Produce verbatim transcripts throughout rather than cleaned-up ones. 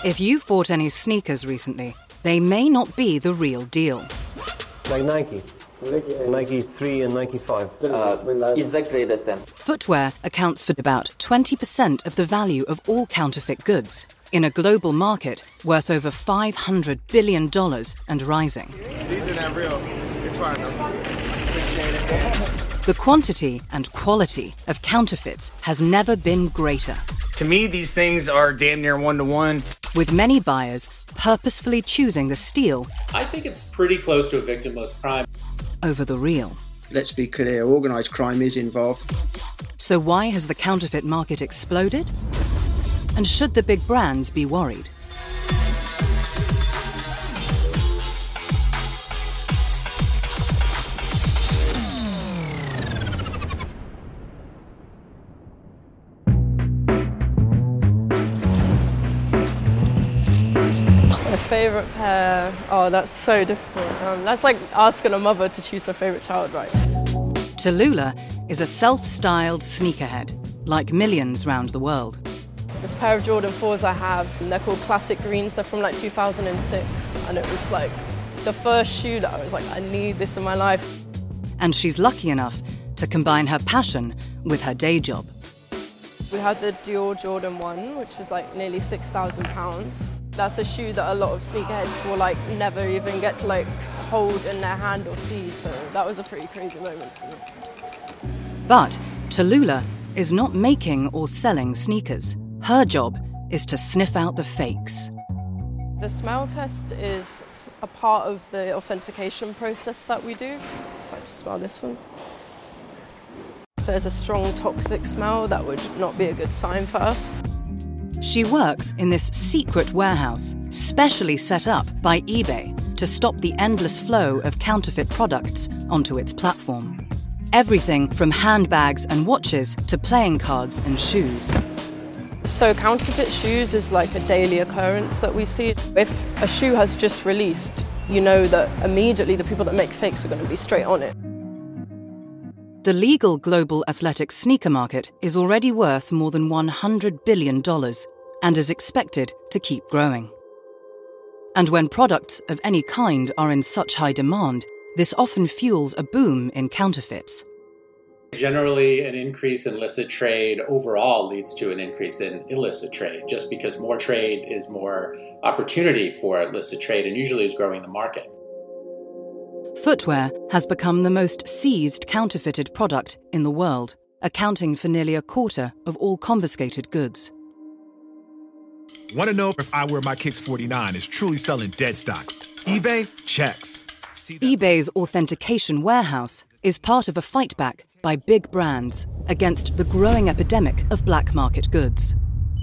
If you've bought any sneakers recently, they may not be the real deal. Like Nike. Nike three and Nike five. Uh, exactly the same. Footwear accounts for about twenty percent of the value of all counterfeit goods, in a global market worth over five hundred billion dollars and rising. These are not real. It's fine though. The quantity and quality of counterfeits has never been greater. To me, these things are damn near one-to-one. With many buyers purposefully choosing the steal I think it's pretty close to a victimless crime. over the real. Let's be clear, organised crime is involved. So why has the counterfeit market exploded? And should the big brands be worried? My favourite pair, oh that's so difficult. Um, that's like asking a mother to choose her favourite child, right? Tallulah is a self-styled sneakerhead, like millions round the world. This pair of Jordan fours I have, and they're called Classic Greens, they're from like two thousand six, and it was like the first shoe that I was like, I need this in my life. And she's lucky enough to combine her passion with her day job. We had the Dior Jordan one, which was like nearly six thousand pounds. That's a shoe that a lot of sneakerheads will like never even get to like hold in their hand or see, so that was a pretty crazy moment for me. But Tallulah is not making or selling sneakers. Her job is to sniff out the fakes. The smell test is a part of the authentication process that we do. If I just smell this one. If there's a strong toxic smell, that would not be a good sign for us. She works in this secret warehouse, specially set up by eBay to stop the endless flow of counterfeit products onto its platform. Everything from handbags and watches to playing cards and shoes. So counterfeit shoes is like a daily occurrence that we see. If a shoe has just released, you know that immediately the people that make fakes are going to be straight on it. The legal global athletic sneaker market is already worth more than one hundred billion dollars and is expected to keep growing. And when products of any kind are in such high demand, this often fuels a boom in counterfeits. Generally, an increase in illicit trade overall leads to an increase in illicit trade, just because more trade is more opportunity for illicit trade and usually is growing the market. Footwear has become the most seized counterfeited product in the world, accounting for nearly a quarter of all confiscated goods. Want to know if I Wear My Kicks forty-nine is truly selling dead stocks? eBay checks. eBay's authentication warehouse is part of a fight back by big brands against the growing epidemic of black market goods.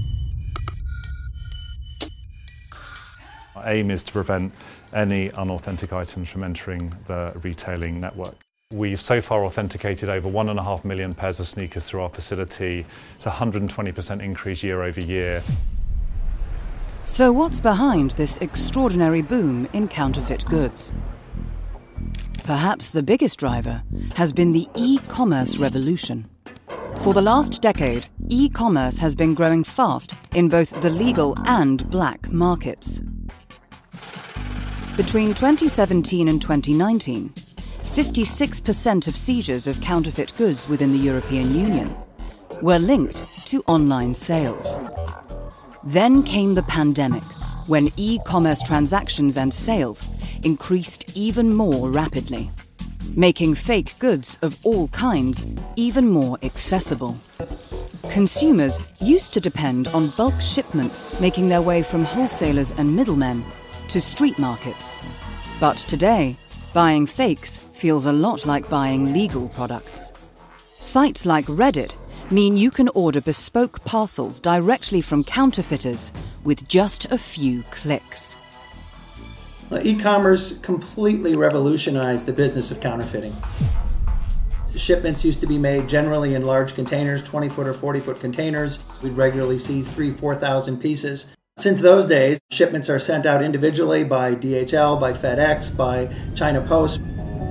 Our aim is to prevent any unauthentic items from entering the retailing network. We've so far authenticated over one and a half million pairs of sneakers through our facility. It's a one hundred twenty percent increase year over year. So what's behind this extraordinary boom in counterfeit goods? Perhaps the biggest driver has been the e-commerce revolution. For the last decade, e-commerce has been growing fast in both the legal and black markets. Between twenty seventeen and twenty nineteen, fifty-six percent of seizures of counterfeit goods within the European Union were linked to online sales. Then came the pandemic, when e-commerce transactions and sales increased even more rapidly, making fake goods of all kinds even more accessible. Consumers used to depend on bulk shipments making their way from wholesalers and middlemen to street markets. But today, buying fakes feels a lot like buying legal products. Sites like Reddit mean you can order bespoke parcels directly from counterfeiters with just a few clicks. Well, e-commerce completely revolutionized the business of counterfeiting. The shipments used to be made generally in large containers, twenty-foot or forty-foot containers. We'd regularly seize three, four thousand pieces. Since those days, shipments are sent out individually by D H L, by FedEx, by China Post.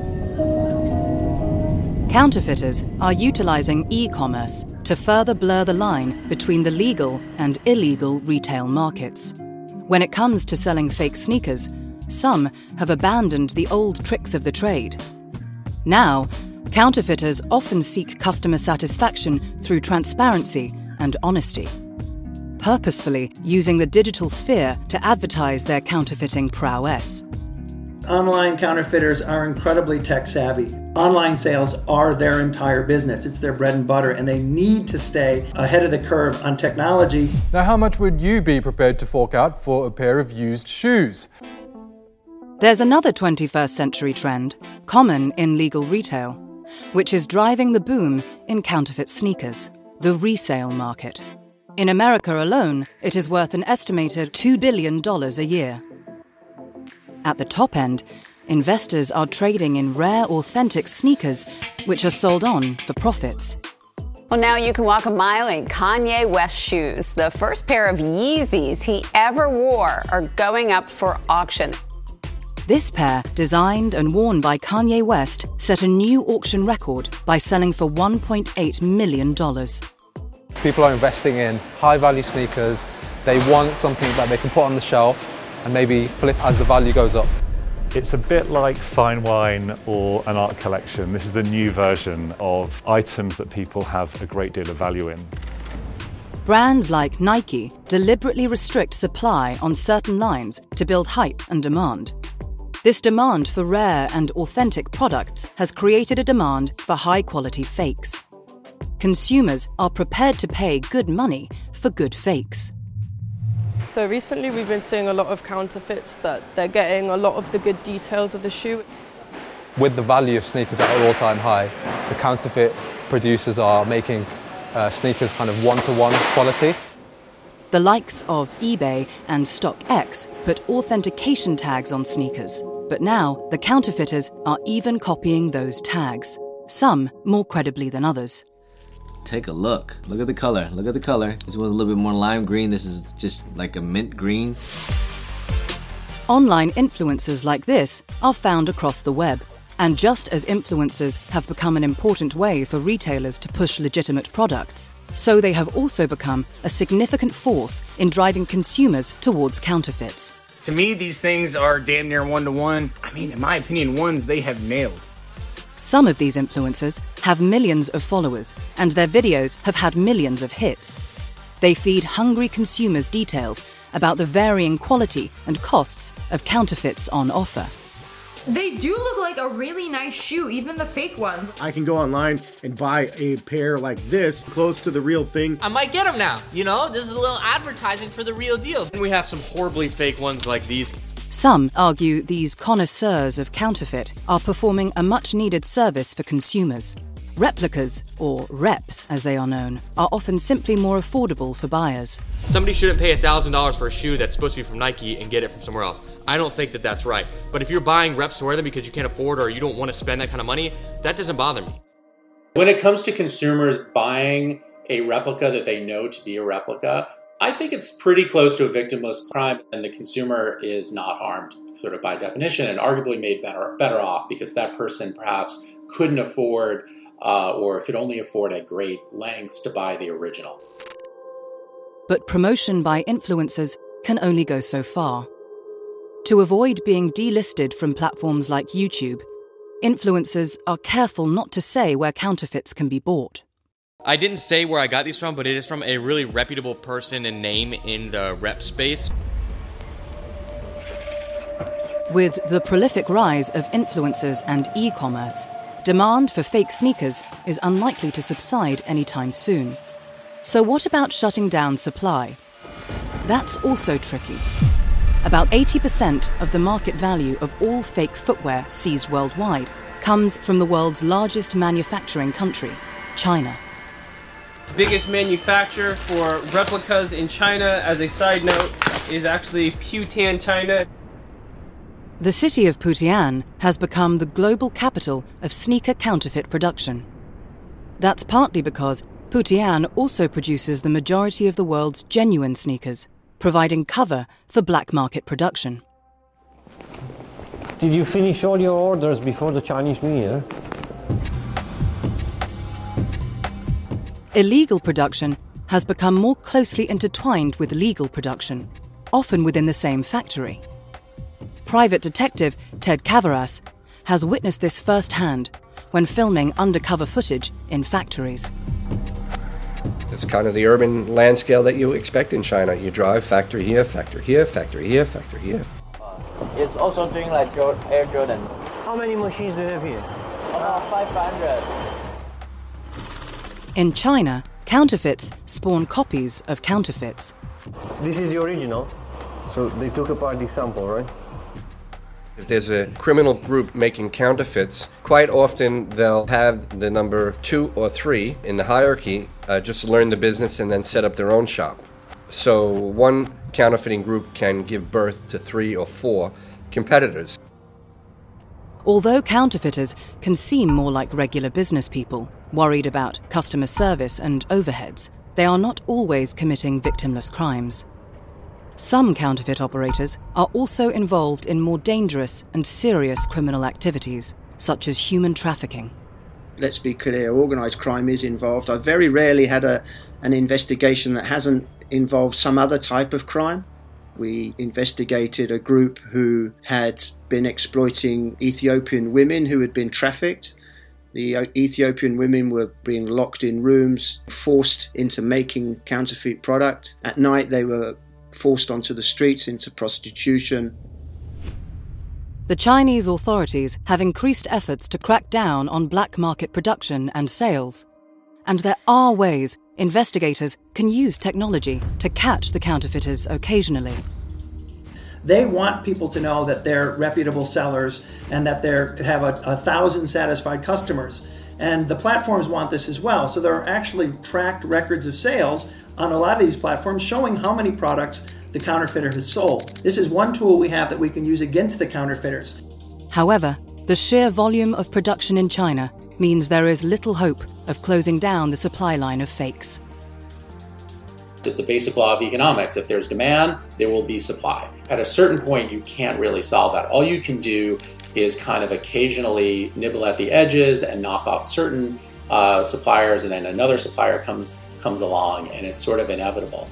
Counterfeiters are utilizing e-commerce to further blur the line between the legal and illegal retail markets. When it comes to selling fake sneakers, some have abandoned the old tricks of the trade. Now, counterfeiters often seek customer satisfaction through transparency and honesty, purposefully using the digital sphere to advertise their counterfeiting prowess. Online counterfeiters are incredibly tech-savvy. Online sales are their entire business. It's their bread and butter, and they need to stay ahead of the curve on technology. Now, how much would you be prepared to fork out for a pair of used shoes? There's another twenty-first century trend, common in legal retail, which is driving the boom in counterfeit sneakers, the resale market. In America alone, it is worth an estimated two billion dollars a year. At the top end, investors are trading in rare, authentic sneakers, which are sold on for profits. Well, now you can walk a mile in Kanye West shoes. The first pair of Yeezys he ever wore are going up for auction. This pair, designed and worn by Kanye West, set a new auction record by selling for one point eight million dollars. People are investing in high-value sneakers. They want something that they can put on the shelf and maybe flip as the value goes up. It's a bit like fine wine or an art collection. This is a new version of items that people have a great deal of value in. Brands like Nike deliberately restrict supply on certain lines to build hype and demand. This demand for rare and authentic products has created a demand for high-quality fakes. Consumers are prepared to pay good money for good fakes. So recently we've been seeing a lot of counterfeits that they're getting a lot of the good details of the shoe. With the value of sneakers at an all-time high, the counterfeit producers are making uh, sneakers kind of one-to-one quality. The likes of eBay and StockX put authentication tags on sneakers, but now the counterfeiters are even copying those tags, some more credibly than others. Take a look. Look at the color. Look at the color. This one's a little bit more lime green. This is just like a mint green. Online influencers like this are found across the web. And just as influencers have become an important way for retailers to push legitimate products, so they have also become a significant force in driving consumers towards counterfeits. To me, these things are damn near one-to-one. I mean, in my opinion, ones they have nailed. Some of these influencers have millions of followers, and their videos have had millions of hits. They feed hungry consumers details about the varying quality and costs of counterfeits on offer. They do look like a really nice shoe, even the fake ones. I can go online and buy a pair like this, close to the real thing. I might get them now, you know? This is a little advertising for the real deal. And we have some horribly fake ones like these. Some argue these connoisseurs of counterfeit are performing a much-needed service for consumers. Replicas, or reps as they are known, are often simply more affordable for buyers. Somebody shouldn't pay one thousand dollars for a shoe that's supposed to be from Nike and get it from somewhere else. I don't think that that's right. But if you're buying reps to wear them because you can't afford or you don't want to spend that kind of money, that doesn't bother me. When it comes to consumers buying a replica that they know to be a replica, I think it's pretty close to a victimless crime, and the consumer is not harmed sort of by definition and arguably made better, better off because that person perhaps couldn't afford uh, or could only afford at great lengths to buy the original. But promotion by influencers can only go so far. To avoid being delisted from platforms like YouTube, influencers are careful not to say where counterfeits can be bought. I didn't say where I got these from, but it is from a really reputable person and name in the rep space. With the prolific rise of influencers and e-commerce, demand for fake sneakers is unlikely to subside anytime soon. So what about shutting down supply? That's also tricky. About eighty percent of the market value of all fake footwear seized worldwide comes from the world's largest manufacturing country, China. Biggest manufacturer for replicas in China, as a side note, is actually Putian, China. The city of Putian has become the global capital of sneaker counterfeit production. That's partly because Putian also produces the majority of the world's genuine sneakers, providing cover for black market production. Did you finish all your orders before the Chinese New Year? Illegal production has become more closely intertwined with legal production. often within the same factory. Private detective Ted Cavaras has witnessed this firsthand when filming undercover footage in factories. It's kind of the urban land scale that you expect in China. You drive factory here, factory here, factory here, factory here. It's also doing like Air Jordan. How many machines do you have here? About five hundred. In China, counterfeits spawn copies of counterfeits. This is the original, so they took apart the sample, right? If there's a criminal group making counterfeits, quite often they'll have the number two or three in the hierarchy uh, just learn the business and then set up their own shop. So one counterfeiting group can give birth to three or four competitors. Although counterfeiters can seem more like regular business people, worried about customer service and overheads, they are not always committing victimless crimes. Some counterfeit operators are also involved in more dangerous and serious criminal activities, such as human trafficking. Let's be clear, organised crime is involved. I've very rarely had a, an investigation that hasn't involved some other type of crime. We investigated a group who had been exploiting Ethiopian women who had been trafficked. The Ethiopian women were being locked in rooms, forced into making counterfeit product. At night they were forced onto the streets into prostitution. The Chinese authorities have increased efforts to crack down on black market production and sales. And there are ways investigators can use technology to catch the counterfeiters occasionally. They want people to know that they're reputable sellers and that they have a, a thousand satisfied customers. And the platforms want this as well. So there are actually tracked records of sales on a lot of these platforms showing how many products the counterfeiter has sold. This is one tool we have that we can use against the counterfeiters. However, the sheer volume of production in China means there is little hope of closing down the supply line of fakes. It's a basic law of economics. If there's demand, there will be supply. At a certain point, you can't really solve that. All you can do is kind of occasionally nibble at the edges and knock off certain uh, suppliers, and then another supplier comes comes along, and it's sort of inevitable.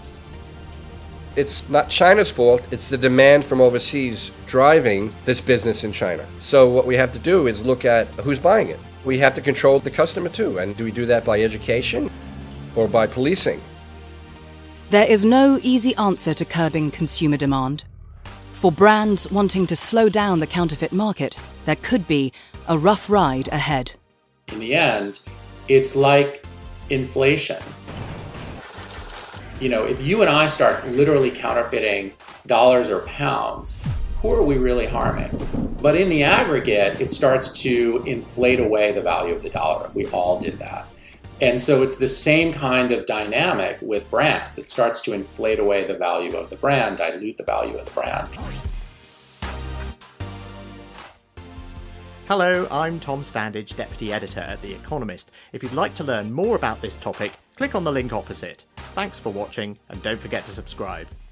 It's not China's fault, it's the demand from overseas driving this business in China. So what we have to do is look at who's buying it. We have to control the customer too, and do we do that by education or by policing? There is no easy answer to curbing consumer demand. For brands wanting to slow down the counterfeit market, there could be a rough ride ahead. In the end, it's like inflation. You know, if you and I start literally counterfeiting dollars or pounds, who are we really harming? But in the aggregate, it starts to inflate away the value of the dollar if we all did that. And so it's the same kind of dynamic with brands. It starts to inflate away the value of the brand, dilute the value of the brand. Hello, I'm Tom Standage, Deputy Editor at The Economist. If you'd like to learn more about this topic, click on the link opposite. Thanks for watching, and don't forget to subscribe.